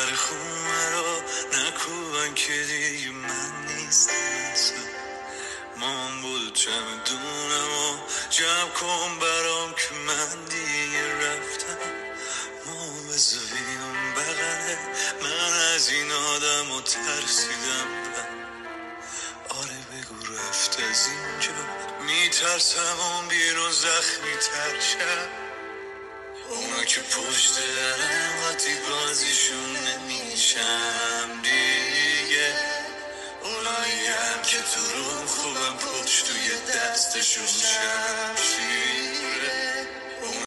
ببر خونه را نکوبن که دیگه من نیستم اصلا. مامان بود چمدونم و جمع کن برام که من دیگه رفتم. مامان بذاریم بغله من از این آدم و ترسیدم. آره بگو رفت از اینجا میترسم اون بیرون زخمی تر شد. اونا که پشت درم وقتی بازیشون نمیشم دیگه. اونایی هم که تو روم خوبم پشت توی دستشون شم.